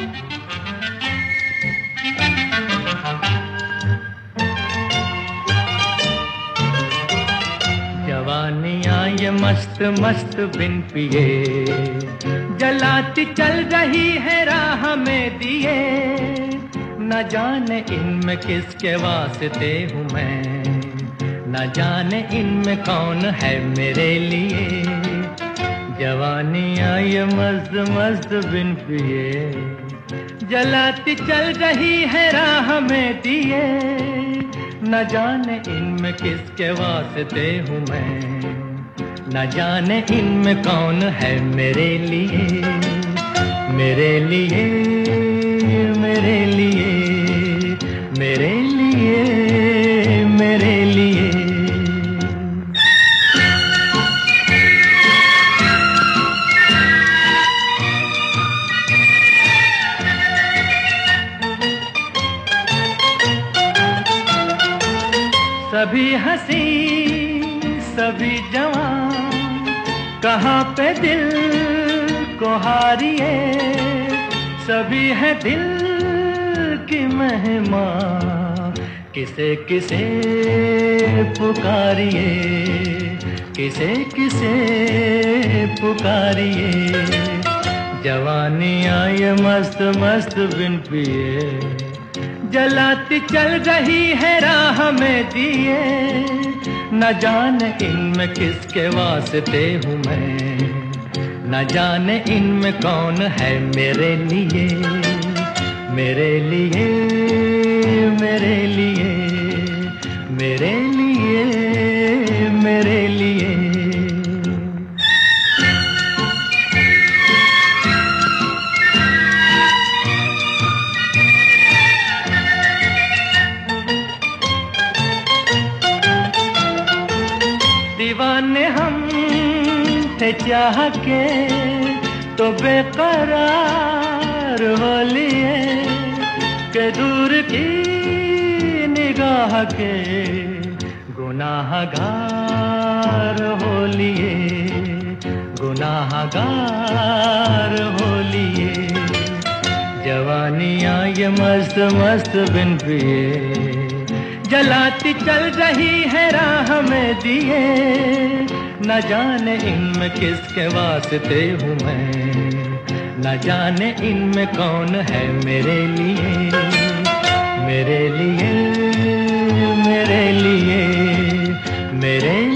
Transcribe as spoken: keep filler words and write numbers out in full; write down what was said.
जवानियाँ ये मस्त मस्त बिन पिए जलाती चल रही है राह में दिए, न जाने इनमें किसके वास्ते हूँ मैं, न जाने इनमें कौन है मेरे लिए। जवानियाँ ये मस्त मस्त बिन पिए जलाती चल रही है राह में दिए, न जाने इनमें किसके वास्ते हूँ मैं, न जाने इनमें कौन है मेरे लिए, मेरे लिए मेरे लिए मेरे लिए मेरे लिए। सभी हंसी सभी जवान कहाँ पे दिल को हारिए, सभी है दिल की महिमा किसे किसे पुकारिए, किसे किसे पुकारिए। जवानियाँ ये मस्त मस्त बिन पिए जलाती चल रही है राह में दिए, न जाने इनमें किसके वास्ते हूँ मैं, न जाने इनमें कौन है मेरे लिए, मेरे लिए मेरे लिए मेरे लिए मेरे लिए। दीवाने हम थे चाह के तो बेकरार हो लिए, के दूर की निगाह के गुनाहगार हो लिए, गुनाहगार हो लिए। जवानियाँ ये मस्त मस्त बिन पिए जलाती चल रही है राह में दिए, न जाने इनमें किसके वास्ते हूँ मैं, न जाने इनमें कौन है मेरे लिए, मेरे लिए मेरे लिए मेरे